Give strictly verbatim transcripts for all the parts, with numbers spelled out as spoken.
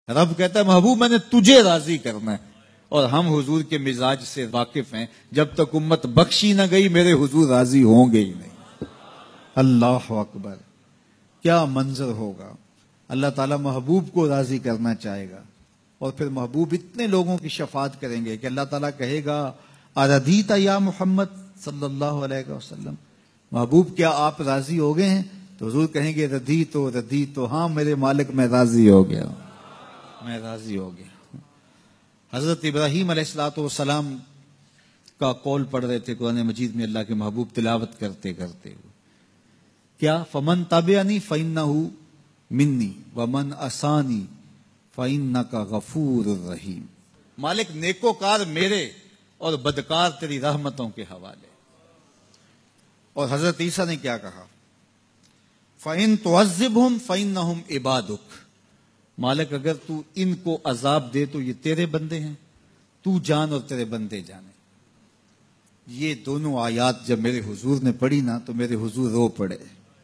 رب کہتا ہے محبوب میں نے تجھے راضی کرنا ہے، اور ہم حضور کے مزاج سے واقف ہیں، جب تک امت بخشی نہ گئی میرے حضور راضی ہوں گے ہی نہیں۔ اللہ اکبر، کیا منظر ہوگا! اللہ تعالیٰ محبوب کو راضی کرنا چاہے گا، اور پھر محبوب اتنے لوگوں کی شفاعت کریں گے کہ اللہ تعالیٰ کہے گا اردیت یا محمد صلی اللہ علیہ وسلم، محبوب کیا آپ راضی ہو گئے ہیں؟ تو حضور کہیں گے ردی تو ردی تو، ہاں میرے مالک میں راضی ہو گیا، میں راضی ہو گیا۔ حضرت ابراہیم علیہ الصلوۃ والسلام کا قول پڑھ رہے تھے قرآن مجید میں، اللہ کے محبوب تلاوت کرتے کرتے ہوئے، کیا فمن تبعنی فإنہ منی ومن عصانی فإنک غفور رحیم، مالک نیکوکار میرے اور بدکار تیری رحمتوں کے حوالے۔ اور حضرت عیسیٰ نے کیا کہا؟ فَإِن تُعَذِّبْهُمْ فَإِنَّهُمْ عِبَادُكَ، مالک اگر تو ان کو عذاب دے تو یہ تیرے بندے ہیں، تو جان اور تیرے بندے جانے۔ یہ دونوں آیات جب میرے حضور نے پڑھی نا تو میرے حضور رو پڑے،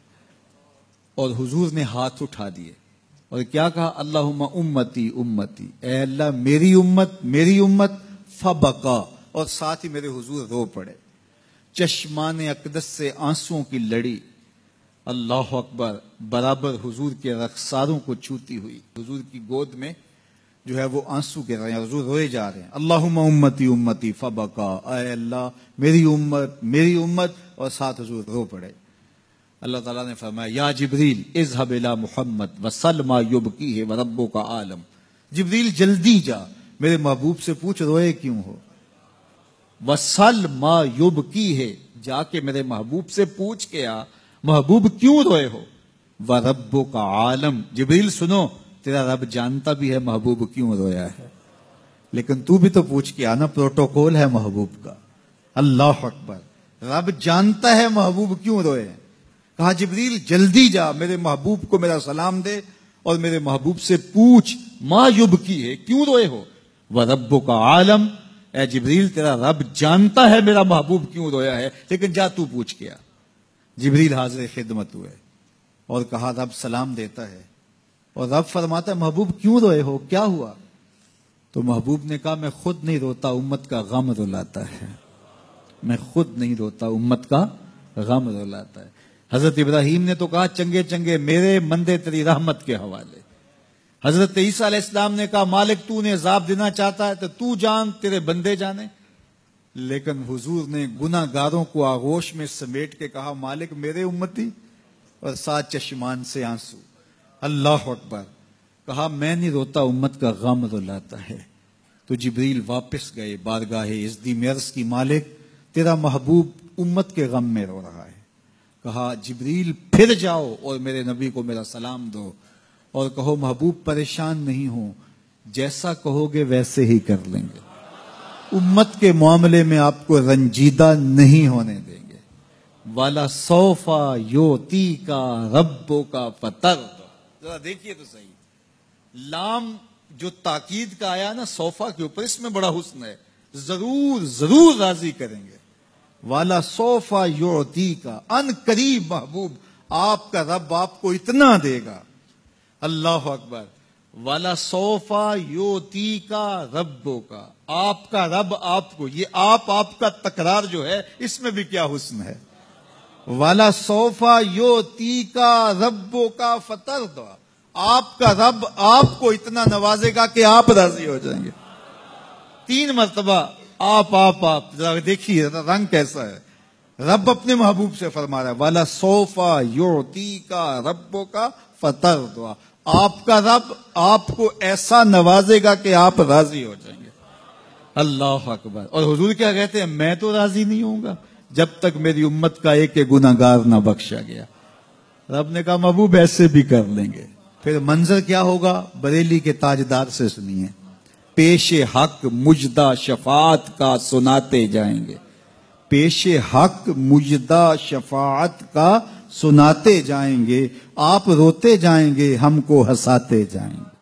اور حضور نے ہاتھ اٹھا دیے اور کیا کہا؟ اللہم امتی امتی، اے اللہ میری امت میری امت، فبقا، اور ساتھ ہی میرے حضور رو پڑے، چشمان اقدس سے آنسوؤں کی لڑی، اللہ اکبر، برابر حضور کے رخساروں کو چھوتی ہوئی، حضور کی گود میں جو ہے وہ آنسو گر رہے ہیں، حضور روئے جا رہے ہیں، اللہم امتی امتی فبقا، اے اللہ میری امت میری امت، اور ساتھ حضور رو پڑے۔ اللہ تعالیٰ نے فرمایا یا جبریل اذهب الى محمد وسل ما یبکیہ وربک عالم، جبریل جلدی جا میرے محبوب سے پوچھ روئے کیوں ہو، وسل ما یبکیہ، جا کے میرے محبوب سے پوچھ کے آ محبوب کیوں روئے ہو، وربک عالم، جبریل سنو تیرا رب جانتا بھی ہے محبوب کیوں رویا ہے، لیکن تو بھی تو پوچھ کے آنا، پروٹوکول ہے محبوب کا۔ اللہ اکبر، رب جانتا ہے محبوب کیوں روئے ہیں، کہا جبریل جلدی جا میرے محبوب کو میرا سلام دے اور میرے محبوب سے پوچھ ما یبکی ہے، کیوں روئے ہو، وربک عالم، اے جبریل تیرا رب جانتا ہے میرا محبوب کیوں رویا ہے، لیکن جا تو پوچھ کے آ۔ جبریل حاضر خدمت ہوئے اور کہا رب سلام دیتا ہے، اور رب فرماتا ہے محبوب کیوں روئے ہو، کیا ہوا؟ تو محبوب نے کہا میں خود نہیں روتا، امت کا غم رلاتا ہے، میں خود نہیں روتا، امت کا غم رلاتا ہے۔ حضرت ابراہیم نے تو کہا چنگے چنگے میرے مندے تیری رحمت کے حوالے، حضرت عیسیٰ علیہ السلام نے کہا مالک تو نے عذاب دینا چاہتا ہے تو تو جان تیرے بندے جانے، لیکن حضور نے گناہ گاروں کو آغوش میں سمیٹ کے کہا مالک میرے امتی، اور ساتھ چشمان سے آنسو۔ اللہ اکبر، کہا میں نہیں روتا، امت کا غم رلاتا ہے۔ تو جبریل واپس گئے بارگاہ عزدی میں عرض کی مالک تیرا محبوب امت کے غم میں رو رہا ہے۔ کہا جبریل پھر جاؤ اور میرے نبی کو میرا سلام دو اور کہو محبوب پریشان نہیں ہو، جیسا کہو گے ویسے ہی کر لیں گے، امت کے معاملے میں آپ کو رنجیدہ نہیں ہونے دیں گے۔ والا سوفا یوتی کا ربو کا فتر، ذرا دیکھیے تو صحیح، لام جو تاکید کا آیا نا صوفا کے اوپر، اس میں بڑا حسن ہے، ضرور ضرور راضی کریں گے۔ والا صوفا یعطی کا، ان قریب محبوب آپ کا رب آپ کو اتنا دے گا۔ اللہ اکبر، والا صوفا یعطی کا ربو کا، آپ کا رب آپ کو، یہ آپ آپ کا تکرار جو ہے اس میں بھی کیا حسن ہے۔ والا صوفا یعطی کا ربو کا فتر دو، آپ کا رب آپ کو اتنا نوازے گا کہ آپ راضی ہو جائیں گے۔ تین مرتبہ آپ آپ آپ، دیکھیے رنگ کیسا ہے، رب اپنے محبوب سے فرما رہا ہے والا صوفا یعطی کا ربو کا فتر دو، آپ کا رب آپ کو ایسا نوازے گا کہ آپ راضی ہو جائیں گے۔ اللہ اکبر، اور حضور کیا کہتے ہیں میں تو راضی نہیں ہوں گا جب تک میری امت کا ایک گناہ گار نہ بخشا گیا۔ رب نے کہا محبوب ایسے بھی کر لیں گے۔ پھر منظر کیا ہوگا، بریلی کے تاجدار سے سنیے، پیش حق مجدہ شفاعت کا سناتے جائیں گے، پیش حق مجدہ شفاعت کا سناتے جائیں گے، آپ روتے جائیں گے ہم کو ہنساتے جائیں گے۔